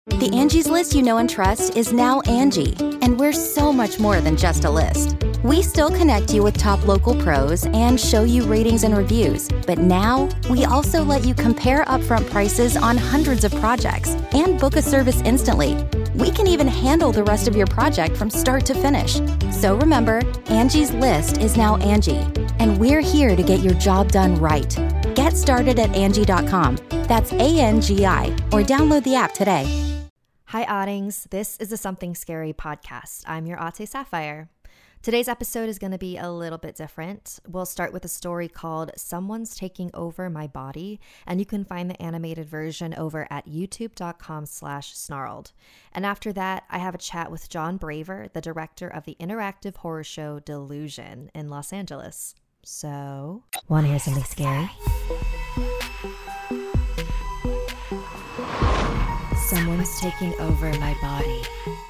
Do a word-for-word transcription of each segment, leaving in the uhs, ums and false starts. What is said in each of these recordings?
The Angie's List you know and trust is now Angie, and we're so much more than just a list. We still connect you with top local pros and show you ratings and reviews, but now we also let you compare upfront prices on hundreds of projects and book a service instantly. We can even handle the rest of your project from start to finish. So remember, Angie's List is now Angie, and we're here to get your job done right. Get started at Angie dot com. That's A N G I, or download the app today. Hi, Oddings. This is the Something Scary podcast. I'm your Ate Sapphire. Today's episode is going to be a little bit different. We'll start with a story called Someone's Taking Over My Body, and you can find the animated version over at youtube.com slash snarled. And after that, I have a chat with John Braver, the director of the interactive horror show Delusion in Los Angeles. So, want to hear something scary? Someone's taking over my body.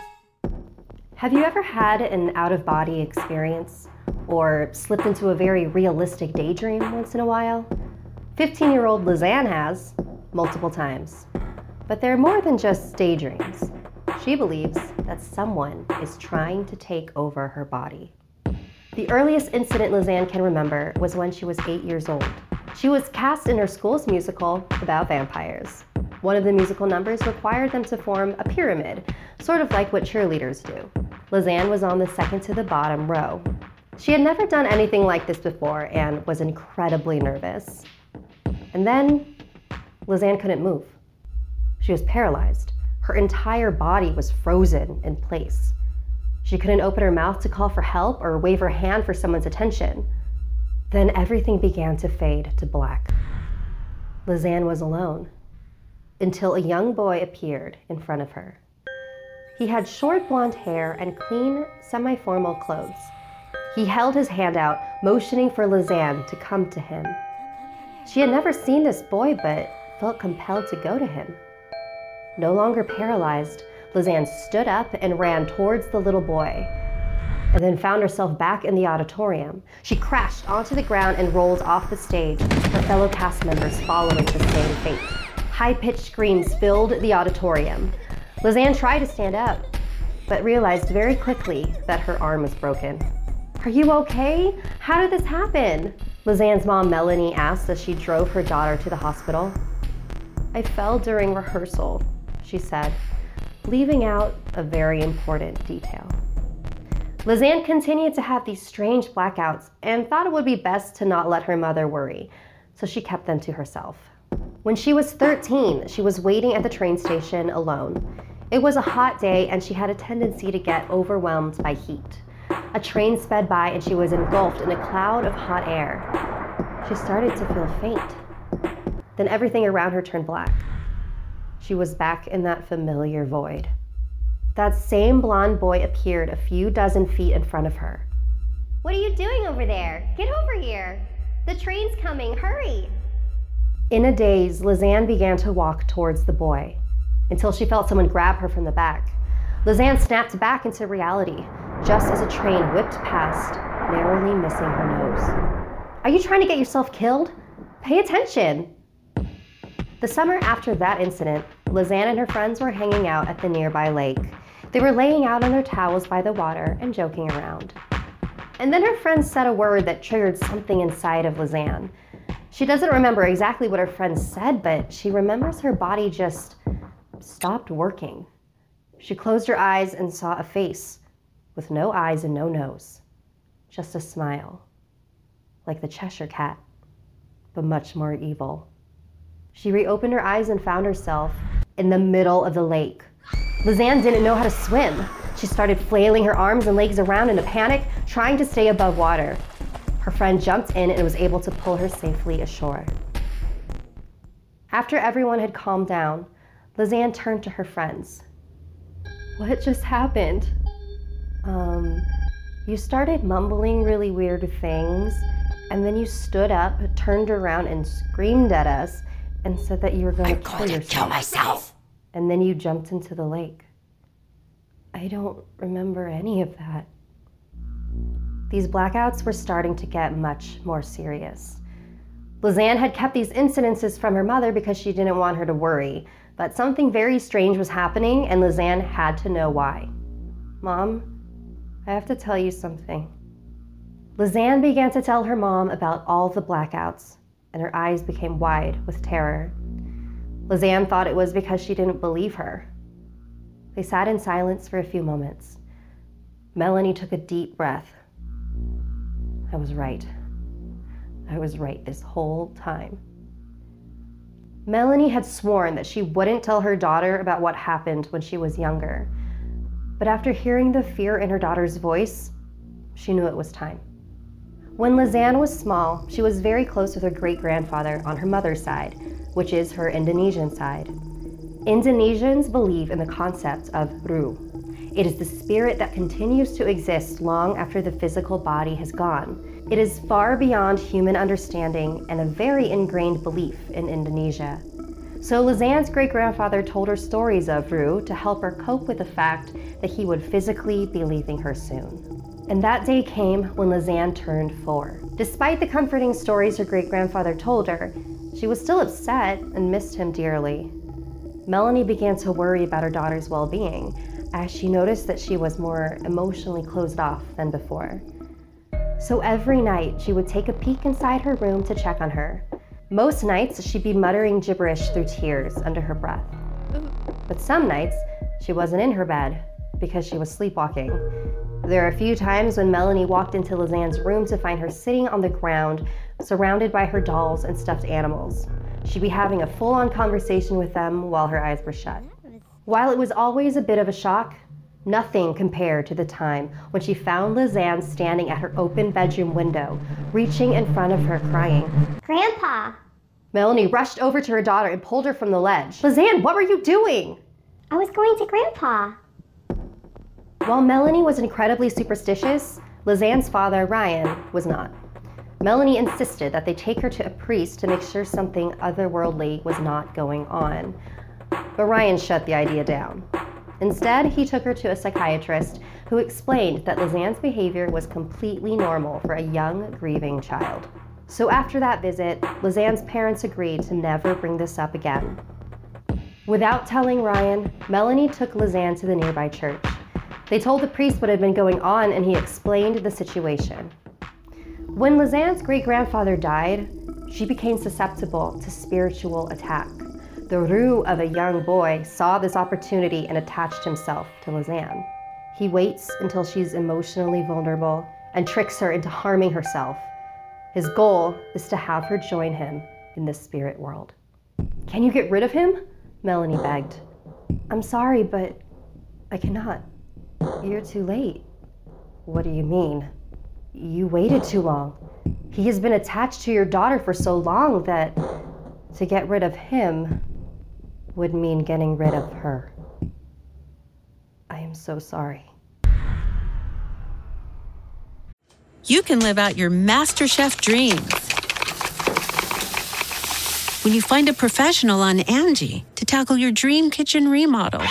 Have you ever had an out-of-body experience or slipped into a very realistic daydream once in a while? fifteen-year-old Lizanne has, multiple times. But they're more than just daydreams. She believes that someone is trying to take over her body. The earliest incident Lizanne can remember was when she was eight years old. She was cast in her school's musical about vampires. One of the musical numbers required them to form a pyramid, sort of like what cheerleaders do. Lizanne was on the second to the bottom row. She had never done anything like this before and was incredibly nervous. And then, Lizanne couldn't move. She was paralyzed. Her entire body was frozen in place. She couldn't open her mouth to call for help or wave her hand for someone's attention. Then everything began to fade to black. Lizanne was alone, until a young boy appeared in front of her. He had short blonde hair and clean, semi-formal clothes. He held his hand out, motioning for Lizanne to come to him. She had never seen this boy, but felt compelled to go to him. No longer paralyzed, Lizanne stood up and ran towards the little boy, and then found herself back in the auditorium. She crashed onto the ground and rolled off the stage, her fellow cast members following the same fate. High-pitched screams filled the auditorium. Lizanne tried to stand up, but realized very quickly that her arm was broken. "Are you okay? How did this happen?" Lizanne's mom, Melanie, asked as she drove her daughter to the hospital. "I fell during rehearsal," she said, leaving out a very important detail. Lizanne continued to have these strange blackouts and thought it would be best to not let her mother worry, so she kept them to herself. When she was thirteen, she was waiting at the train station alone. It was a hot day and she had a tendency to get overwhelmed by heat. A train sped by and she was engulfed in a cloud of hot air. She started to feel faint. Then everything around her turned black. She was back in that familiar void. That same blonde boy appeared a few dozen feet in front of her. "What are you doing over there? Get over here. The train's coming, hurry." In a daze, Lizanne began to walk towards the boy until she felt someone grab her from the back. Lizanne snapped back into reality just as a train whipped past, narrowly missing her nose. "Are you trying to get yourself killed? Pay attention." The summer after that incident, Lizanne and her friends were hanging out at the nearby lake. They were laying out on their towels by the water and joking around. And then her friends said a word that triggered something inside of Lizanne. She doesn't remember exactly what her friends said, but she remembers her body just stopped working. She closed her eyes and saw a face with no eyes and no nose, just a smile, like the Cheshire Cat, but much more evil. She reopened her eyes and found herself in the middle of the lake. Lizanne didn't know how to swim. She started flailing her arms and legs around in a panic, trying to stay above water. Her friend jumped in and was able to pull her safely ashore. After everyone had calmed down, Lizanne turned to her friends. "What just happened?" Um, you started mumbling really weird things, and then you stood up, turned around, and screamed at us, and said that you were going to kill yourself. kill myself. And then you jumped into the lake. I don't remember any of that. These blackouts were starting to get much more serious. Lizanne had kept these incidences from her mother because she didn't want her to worry, But something very strange was happening, and Lizanne had to know why. Mom, I have to tell you something. Lizanne began to tell her mom about all the blackouts, and her eyes became wide with terror. Lizanne thought it was because she didn't believe her. They sat in silence for a few moments. Melanie took a deep breath. I was right. I was right this whole time. Melanie had sworn that she wouldn't tell her daughter about what happened when she was younger. But after hearing the fear in her daughter's voice, she knew it was time. When Lizanne was small, she was very close with her great-grandfather on her mother's side, which is her Indonesian side. Indonesians believe in the concept of Ruh. It is the spirit that continues to exist long after the physical body has gone. It is far beyond human understanding and a very ingrained belief in Indonesia. So Lizanne's great-grandfather told her stories of Ruh to help her cope with the fact that he would physically be leaving her soon. And that day came when Lizanne turned four. Despite the comforting stories her great-grandfather told her, she was still upset and missed him dearly. Melanie began to worry about her daughter's well-being, as she noticed that she was more emotionally closed off than before. So every night, she would take a peek inside her room to check on her. Most nights, she'd be muttering gibberish through tears under her breath. But some nights, she wasn't in her bed because she was sleepwalking. There are a few times when Melanie walked into Lizanne's room to find her sitting on the ground, surrounded by her dolls and stuffed animals. She'd be having a full-on conversation with them while her eyes were shut. While it was always a bit of a shock, nothing compared to the time when she found Lizanne standing at her open bedroom window, reaching in front of her crying. Grandpa! Melanie rushed over to her daughter and pulled her from the ledge. Lizanne, what were you doing? I was going to Grandpa. While Melanie was incredibly superstitious, Lizanne's father, Ryan, was not. Melanie insisted that they take her to a priest to make sure something otherworldly was not going on. But Ryan shut the idea down. Instead, he took her to a psychiatrist who explained that Lizanne's behavior was completely normal for a young, grieving child. So after that visit, Lizanne's parents agreed to never bring this up again. Without telling Ryan, Melanie took Lizanne to the nearby church. They told the priest what had been going on, and he explained the situation. When Lizanne's great-grandfather died, she became susceptible to spiritual attack. The Ruh of a young boy saw this opportunity and attached himself to Lizanne. He waits until she's emotionally vulnerable and tricks her into harming herself. His goal is to have her join him in the spirit world. Can you get rid of him? Melanie begged. I'm sorry, but I cannot. You're too late. What do you mean? You waited too long. He has been attached to your daughter for so long that to get rid of him would mean getting rid of her. I am so sorry. You can live out your MasterChef dreams when you find a professional on Angie to tackle your dream kitchen remodel.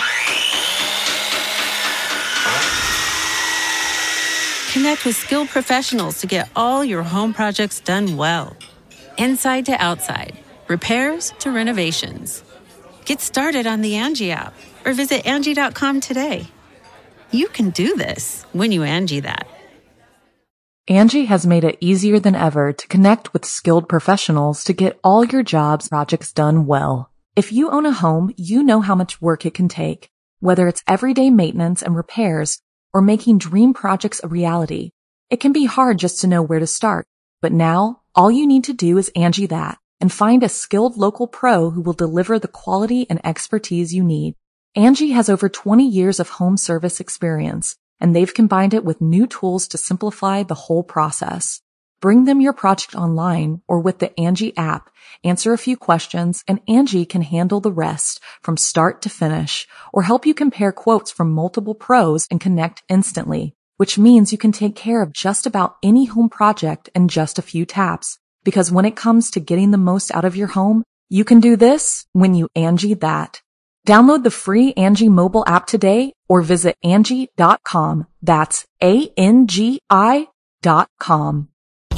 Connect with skilled professionals to get all your home projects done well. Inside to outside, repairs to renovations. Get started on the Angie app or visit Angie dot com today. You can do this when you Angie that. Angie has made it easier than ever to connect with skilled professionals to get all your jobs projects done well. If you own a home, you know how much work it can take, whether it's everyday maintenance and repairs or making dream projects a reality. It can be hard just to know where to start, but now all you need to do is Angie that and find a skilled local pro who will deliver the quality and expertise you need. Angie has over twenty years of home service experience, and they've combined it with new tools to simplify the whole process. Bring them your project online or with the Angie app, answer a few questions, and Angie can handle the rest from start to finish, or help you compare quotes from multiple pros and connect instantly, which means you can take care of just about any home project in just a few taps. Because when it comes to getting the most out of your home, you can do this when you Angie that. Download the free Angie mobile app today or visit Angie dot com. That's A N G I dot com.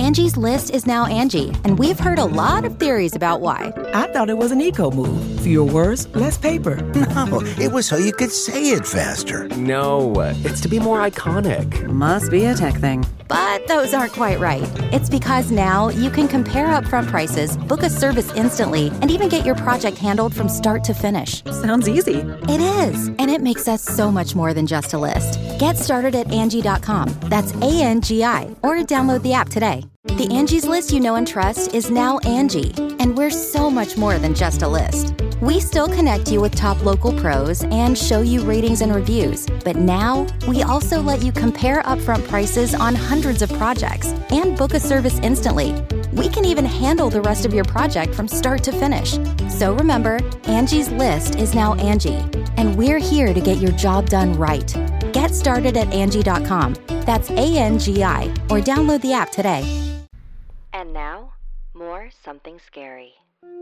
Angie's List is now Angie, and we've heard a lot of theories about why. I thought it was an eco move. Fewer words, less paper. No, it was so you could say it faster. No, it's to be more iconic. Must be a tech thing. But those aren't quite right. It's because now you can compare upfront prices, book a service instantly, and even get your project handled from start to finish. Sounds easy. It is, and it makes us so much more than just a list. Get started at Angie dot com. That's A N G I, or download the app today. The Angie's List you know and trust is now Angie, and we're so much more than just a list. We still connect you with top local pros and show you ratings and reviews, but now we also let you compare upfront prices on hundreds of projects and book a service instantly. We can even handle the rest of your project from start to finish. So remember, Angie's List is now Angie, and we're here to get your job done right. Get started at Angie dot com. That's A N G I, or download the app today. And now, more Something Scary.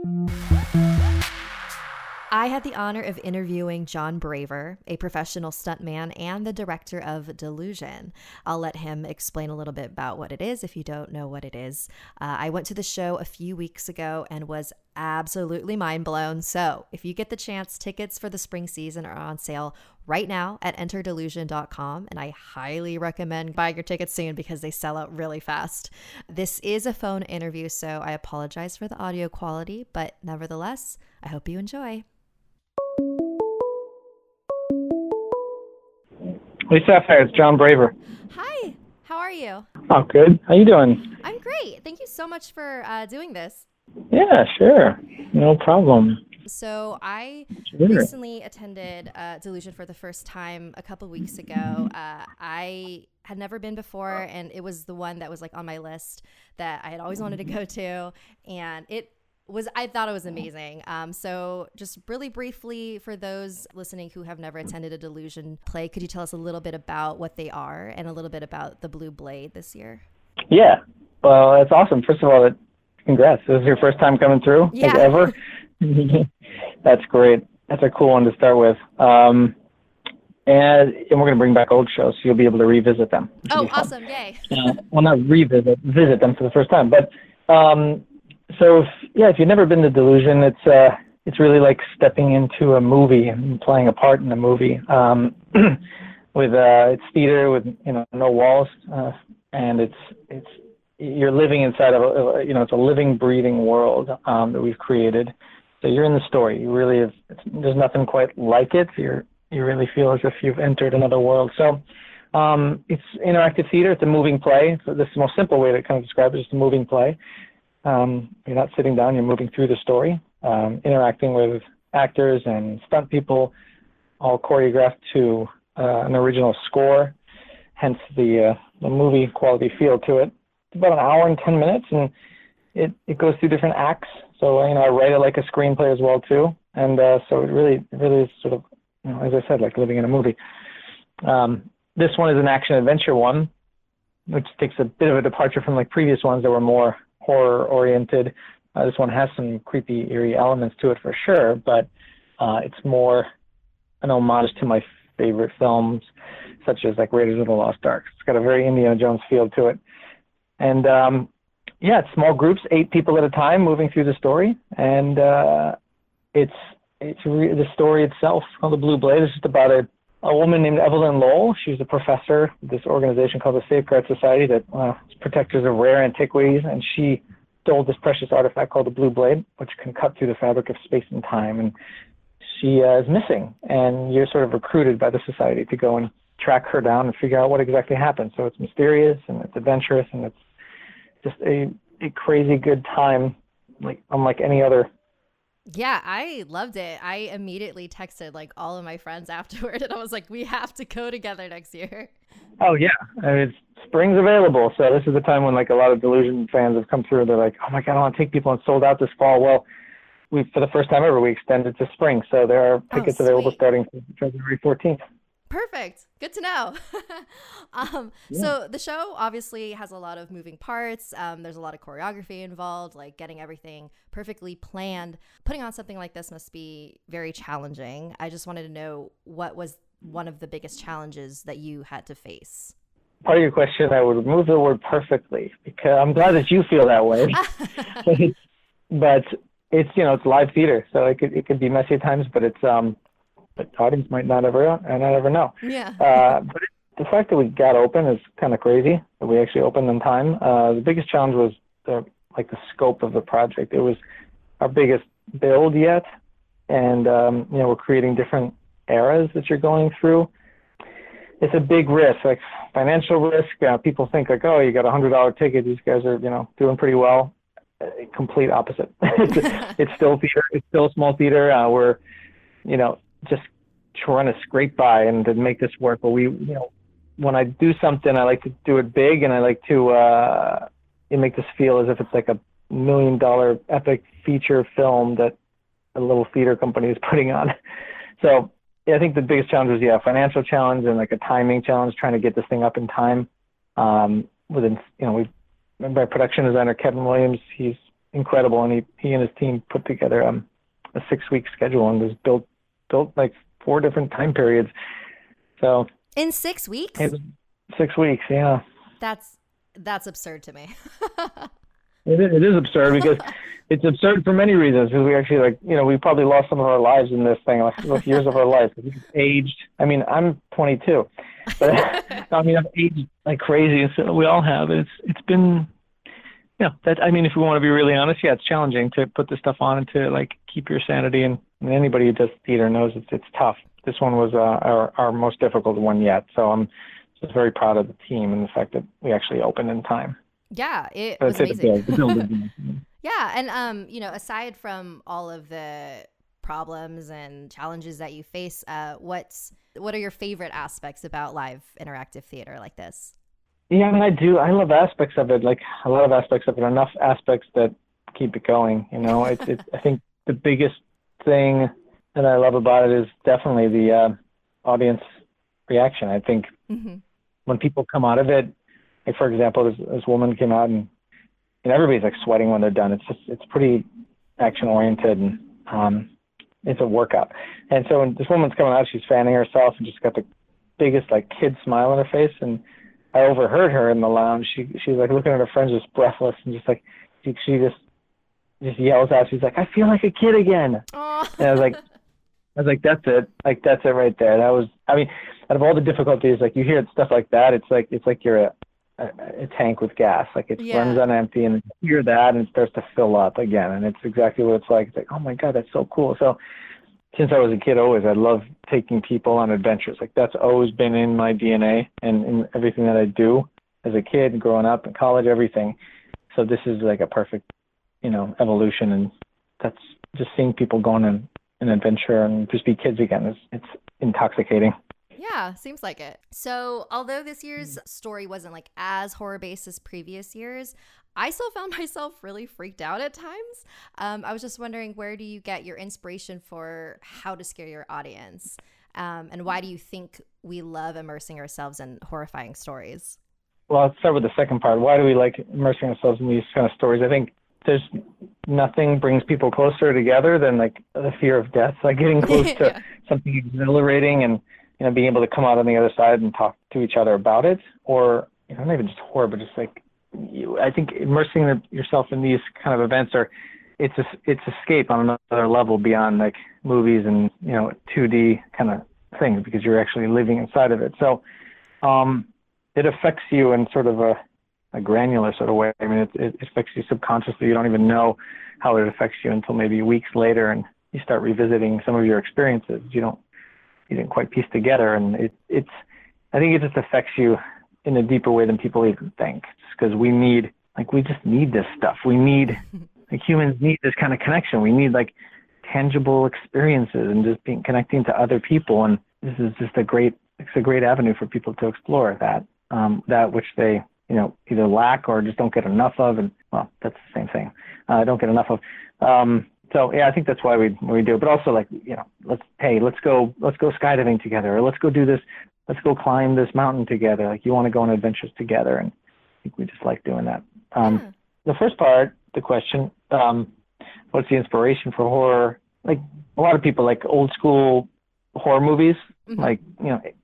I had the honor of interviewing John Braver, a professional stuntman and the director of Delusion. I'll let him explain a little bit about what it is if you don't know what it is. Uh, I went to the show a few weeks ago and was absolutely mind blown. So if you get the chance, tickets for the spring season are on sale right now at enter delusion dot com, and I highly recommend buying your tickets soon because they sell out really fast. This is a phone interview, so I apologize for the audio quality, but nevertheless, I hope you enjoy. Hey, Sapphire, it's John Braver. Hi, how are you? Oh, good. How you doing? I'm great. Thank you so much for uh, doing this. Yeah, sure. No problem. So I Sure. recently attended uh, Delusion for the first time a couple weeks ago. Uh, I had never been before, and it was the one that was like on my list that I had always wanted to go to, and it was I thought it was amazing. Um, so just really briefly, for those listening who have never attended a Delusion play, could you tell us a little bit about what they are and a little bit about the Blue Blade this year? Yeah. Well, that's awesome. First of all, it, congrats. This is your first time coming through, Yeah. like ever. That's great. That's a cool one to start with. Um, and, and we're going to bring back old shows, so you'll be able to revisit them. Oh, awesome. Yay. uh, well, not revisit, visit them for the first time. But um, so, if, yeah, if you've never been to Delusion, it's uh, it's really like stepping into a movie and playing a part in a movie. Um, with uh, it's theater with you know no walls, uh, and it's it's you're living inside of a you know it's a living, breathing world um, that we've created. So you're in the story. You really have. It's, there's nothing quite like it. You're you really feel as if you've entered another world. So. Um, it's interactive theater. It's a moving play. So this is the most simple way to kind of describe it. It's a moving play. Um, you're not sitting down. You're moving through the story, um, interacting with actors and stunt people, all choreographed to uh, an original score, hence the, uh, the movie quality feel to it. It's about an hour and ten minutes, and it, it goes through different acts. So, you know, I write it like a screenplay as well, too. And uh, so it really, it really is sort of, you know, as I said, like living in a movie. Um, This one is an action-adventure one, which takes a bit of a departure from like previous ones that were more horror-oriented. Uh, this one has some creepy, eerie elements to it for sure, but uh, it's more an homage to my favorite films, such as like Raiders of the Lost Ark. It's got a very Indiana Jones feel to it. And um, yeah, it's small groups, eight people at a time moving through the story. And uh, it's it's re- the story itself called The Blue Blade. It's just about a a woman named Evelyn Lowell. She's a professor of this organization called the Safeguard Society that uh, is protectors of rare antiquities, and she stole this precious artifact called the Blue Blade, which can cut through the fabric of space and time, and she uh, is missing, and you're sort of recruited by the society to go and track her down and figure out what exactly happened. So it's mysterious, and it's adventurous, and it's just a, a crazy good time, like unlike any other. Yeah, I loved it. I immediately texted like all of my friends afterward, and I was like, we have to go together next year. Oh, yeah. I mean, it's, spring's available. So this is the time when like a lot of Delusion fans have come through. They're like, oh, my God, I want to take people, and sold out this fall. Well, we for the first time ever, we extended to spring. So there are tickets oh, available starting February fourteenth. Perfect. Good to know. um, yeah. So the show obviously has a lot of moving parts. Um, there's a lot of choreography involved, like getting everything perfectly planned. Putting on something like this must be very challenging. I just wanted to know what was one of the biggest challenges that you had to face. part of your question, I would remove the word perfectly, because I'm glad that you feel that way. But it's, you know, it's live theater, so it could it could be messy at times, but it's um, but the audience might not ever uh, not ever know. Yeah. Uh, but the fact that we got open is kind of crazy. That we actually opened in time. Uh, the biggest challenge was the like the scope of the project. It was our biggest build yet, and um, you know, we're creating different eras that you're going through. It's a big risk, like financial risk. Uh, people think like, oh, you got a hundred dollar ticket. These guys are, you know, doing pretty well. Uh, complete opposite. it's, it's still theater. It's still a small theater. Uh, we're, you know, just trying to scrape by and to make this work. But we, you know, when I do something, I like to do it big, and I like to uh, make this feel as if it's like a million dollar epic feature film that a little theater company is putting on. So. Yeah, I think the biggest challenge was, yeah, financial challenge and like a timing challenge, trying to get this thing up in time. Um, within, you know, we, my production designer, Kevin Williams, he's incredible. And he, he and his team put together um, a six week schedule and was built, built like four different time periods. So in six weeks, six weeks. Yeah. That's, that's absurd to me. It is, it is absurd because it's absurd for many reasons. Because we actually, like, you know, we probably lost some of our lives in this thing, like, like years of our life. We've aged. I mean, I'm twenty-two, but I mean, I've aged like crazy. So we all have. It's it's been, yeah. That I mean, if we want to be really honest, yeah, it's challenging to put this stuff on and to like keep your sanity. And I mean, anybody who does theater knows it's it's tough. This one was uh, our our most difficult one yet. So I'm just very proud of the team and the fact that we actually opened in time. Yeah, it was amazing. Yeah, and um, you know, aside from all of the problems and challenges that you face, uh, what's what are your favorite aspects about live interactive theater like this? Yeah, I mean, I do. I love aspects of it, like a lot of aspects of it. Enough aspects that keep it going. You know, it's. it's I think the biggest thing that I love about it is definitely the uh, audience reaction. I think mm-hmm. when people come out of it. Like, for example, this, this woman came out and, and everybody's like sweating when they're done. It's just, it's pretty action oriented and um, it's a workout. And so when this woman's coming out, she's fanning herself and just got the biggest like kid smile on her face. And I overheard her in the lounge. She she's like looking at her friends just breathless and just like, she, she just just yells out. She's like, I feel like a kid again. Aww. And I was like, I was like, that's it. Like, that's it right there. That was, I mean, out of all the difficulties, like you hear stuff like that, it's like, it's like you're a, A, a tank with gas, like it yeah. runs on empty, and you hear that and it starts to fill up again, and it's exactly what it's like. It's like, oh my god, that's so cool. So since I was a kid, always I love taking people on adventures. Like that's always been in my D N A and in everything that I do as a kid, growing up in college, everything. So this is like a perfect, you know, evolution, and that's just seeing people go on an, an adventure and just be kids again. It's, it's intoxicating. Yeah, seems like it. So although this year's story wasn't like as horror-based as previous years, I still found myself really freaked out at times. Um, I was just wondering, where do you get your inspiration for how to scare your audience? Um, and why do you think we love immersing ourselves in horrifying stories? Well, I'll start with the second part. Why do we like immersing ourselves in these kind of stories? I think there's nothing brings people closer together than like the fear of death, like getting close yeah. to something exhilarating and, you know, being able to come out on the other side and talk to each other about it, or, you know, not even just horror, but just like, you, I think immersing the, yourself in these kind of events are, it's a, it's escape on another level beyond like movies and, you know, two D kind of things, because you're actually living inside of it. So um, it affects you in sort of a, a granular sort of way. I mean, it, it affects you subconsciously. You don't even know how it affects you until maybe weeks later, and you start revisiting some of your experiences. You don't, you didn't quite piece together, and it, it's, I think it just affects you in a deeper way than people even think, because we need, like, we just need this stuff. We need, like, humans need this kind of connection. We need like tangible experiences and just being connecting to other people. And this is just a great, it's a great avenue for people to explore that, um, that which they, you know, either lack or just don't get enough of. And well, that's the same thing. Uh, don't get enough of. Um, So yeah, I think that's why we we do it. But also, like, you know, let's hey, let's go let's go skydiving together, or let's go do this, let's go climb this mountain together. Like, you want to go on adventures together, and I think we just like doing that. Um, yeah. The first part, the question, um, what's the inspiration for horror? Like, a lot of people like old school horror movies, mm-hmm. like, you know,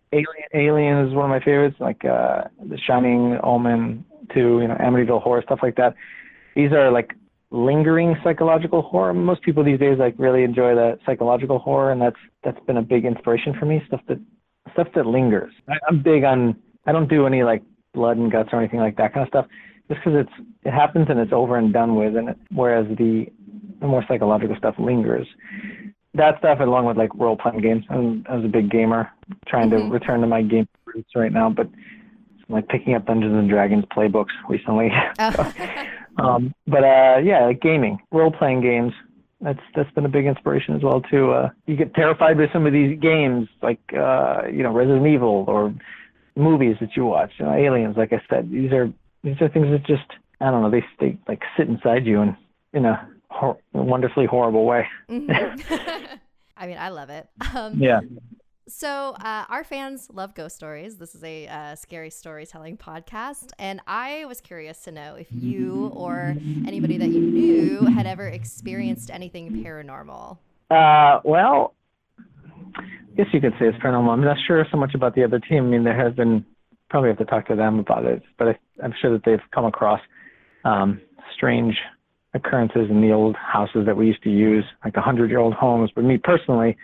Alien, Alien is one of my favorites, like uh, The Shining, Omen, two, you know, Amityville Horror, stuff like that. These are like lingering psychological horror. Most people these days like really enjoy the psychological horror, and that's that's been a big inspiration for me. Stuff that stuff that lingers. I, I'm big on. I don't do any like blood and guts or anything like that kind of stuff, just because it's it happens and it's over and done with, and it, whereas the the more psychological stuff lingers. That stuff, along with like role playing games. I'm, I was a big gamer, trying mm-hmm. to return to my game roots right now, but I'm like picking up Dungeons and Dragons playbooks recently. Oh. so, um, but uh, yeah, like gaming, role playing games. That's that's been a big inspiration as well too. Uh, you get terrified with some of these games, like uh, you know Resident Evil or movies that you watch. You know, Aliens, like I said, these are these are things that just I don't know. They they like sit inside you and in a hor- wonderfully horrible way. Mm-hmm. I mean, I love it. Um, yeah. So uh, our fans love ghost stories. This is a uh, scary storytelling podcast. And I was curious to know if you or anybody that you knew had ever experienced anything paranormal. Uh, well, I guess you could say it's paranormal. I'm not sure so much about the other team. I mean, there has been, probably have to talk to them about it, but I, I'm sure that they've come across um, strange occurrences in the old houses that we used to use, like the hundred-year-old homes. But me personally,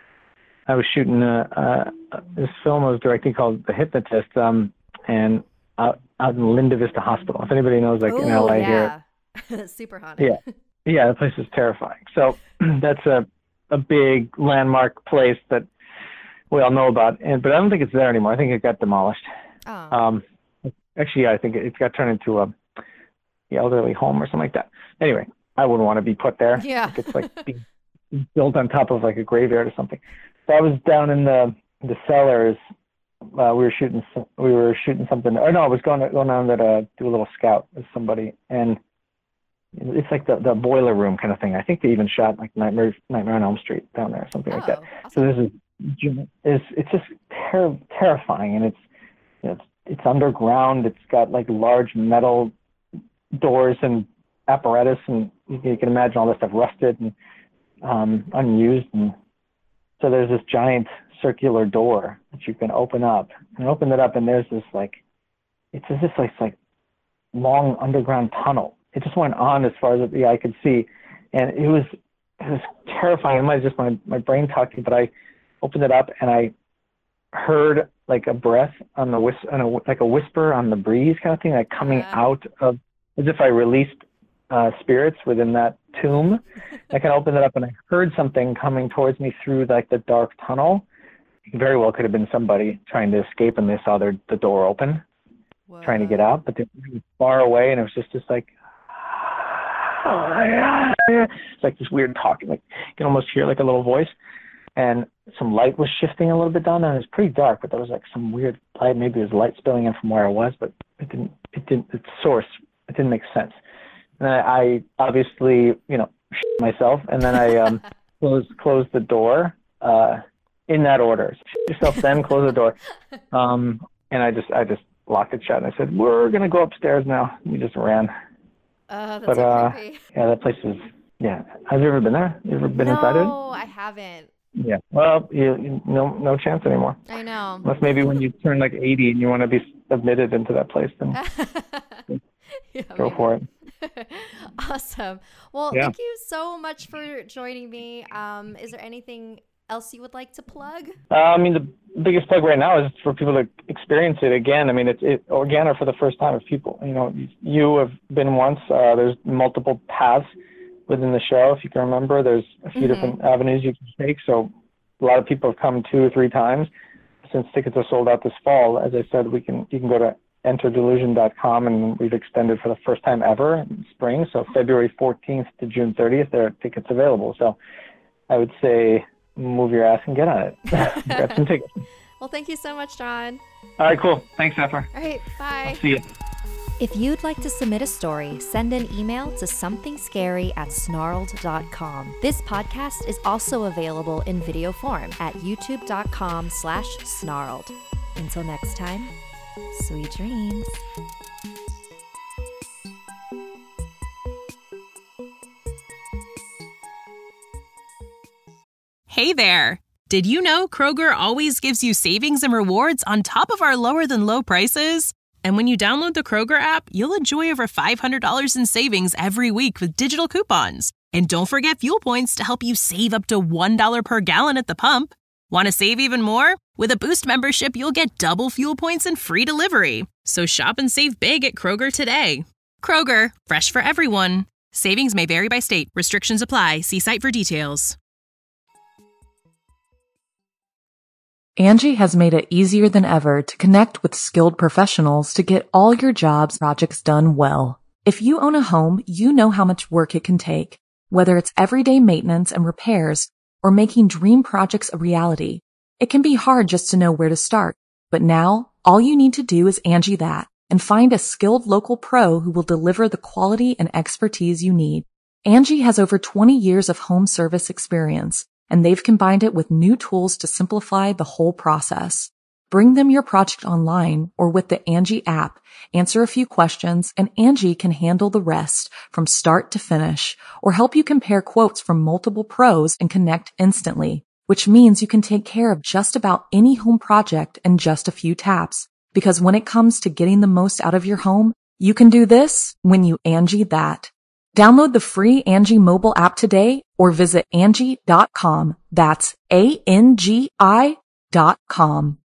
I was shooting a, a, this film I was directing called The Hypnotist, um, and out out in Linda Vista Hospital. If anybody knows, like Ooh, in L A yeah. here, super haunted. Yeah, yeah, the place is terrifying. So that's a a big landmark place that we all know about, and but I don't think it's there anymore. I think it got demolished. Oh. Um, actually, yeah, I think it, it got turned into a the elderly home or something like that. Anyway, I wouldn't want to be put there. Yeah. Like it's like being built on top of like a graveyard or something. So I was down in the the cellars. Uh, we were shooting we were shooting something. Or no, I was going going down there to do a little scout with somebody, and it's like the, the boiler room kind of thing. I think they even shot like Nightmare Nightmare on Elm Street down there or something oh, like that. Awesome. So this is it's it's just ter- terrifying, and it's you know, it's it's underground. It's got like large metal doors and apparatus, and you, you can imagine all this stuff rusted and um, unused. And so there's this giant circular door that you can open up, and open it up, and there's this like, it's just this like, like long underground tunnel. It just went on as far as the eye could see, and it was it was terrifying. It might have just my my brain talking, but I opened it up and I heard like a breath on the whis- on a, like a whisper on the breeze kind of thing, like coming yeah. out of, as if I released uh, spirits within that tomb. I kind of opened it up and I heard something coming towards me through like the dark tunnel. It very well could have been somebody trying to escape, and they saw their the door open, Whoa. trying to get out, but they were far away, and it was just just like, it's like this weird talking, like you can almost hear like a little voice, and some light was shifting a little bit down there. And it was pretty dark, but there was like some weird light. Maybe it was light spilling in from where I was, but it didn't. It didn't. Its source. It didn't make sense. And I, I obviously, you know, shit myself, and then I um, closed closed the door uh, in that order. Shit yourself, then close the door, um, and I just I just locked it shut. And I said, "We're gonna go upstairs now." We just ran. Uh, that's but so uh, creepy. yeah, that place is. Yeah, have you ever been there? You ever been no, inside it? No, I haven't. Yeah. Well, you, you no no chance anymore. I know. Unless maybe when you turn like eighty and you want to be admitted into that place, then yeah, go maybe. for it. Awesome. Well, yeah. thank you so much for joining me. Um, is there anything else you would like to plug? Uh, I mean, the biggest plug right now is for people to experience it again. I mean, it's it again or for the first time of people. You know, you have been once. Uh, there's multiple paths within the show. If you can remember, there's a few mm-hmm. different avenues you can take. So a lot of people have come two or three times. Since tickets are sold out this fall, as I said, we can you can go to enter delusion dot com, and we've extended for the first time ever in spring. So February fourteenth to June thirtieth, there are tickets available. So I would say move your ass and get on it. Grab some tickets. Well, thank you so much, John. All right, cool. Thanks, Sapphire. All right, bye. I'll see you. If you'd like to submit a story, send an email to somethingscary at snarled dot com. This podcast is also available in video form at youtube dot com slash snarled. Until next time, sweet dreams. Hey there. Did you know Kroger always gives you savings and rewards on top of our lower-than-low prices? And when you download the Kroger app, you'll enjoy over five hundred dollars in savings every week with digital coupons. And don't forget fuel points to help you save up to one dollar per gallon at the pump. Want to save even more? With a Boost membership, you'll get double fuel points and free delivery. So shop and save big at Kroger today. Kroger, fresh for everyone. Savings may vary by state. Restrictions apply. See site for details. Angie has made it easier than ever to connect with skilled professionals to get all your jobs projects done well. If you own a home, you know how much work it can take, whether it's everyday maintenance and repairs or making dream projects a reality. It can be hard just to know where to start, but now all you need to do is Angie that and find a skilled local pro who will deliver the quality and expertise you need. Angie has over twenty years of home service experience, and they've combined it with new tools to simplify the whole process. Bring them your project online or with the Angie app, answer a few questions, and Angie can handle the rest from start to finish or help you compare quotes from multiple pros and connect instantly, which means you can take care of just about any home project in just a few taps. Because when it comes to getting the most out of your home, you can do this when you Angie that. Download the free Angie mobile app today or visit Angie dot com. That's A N G I dot com.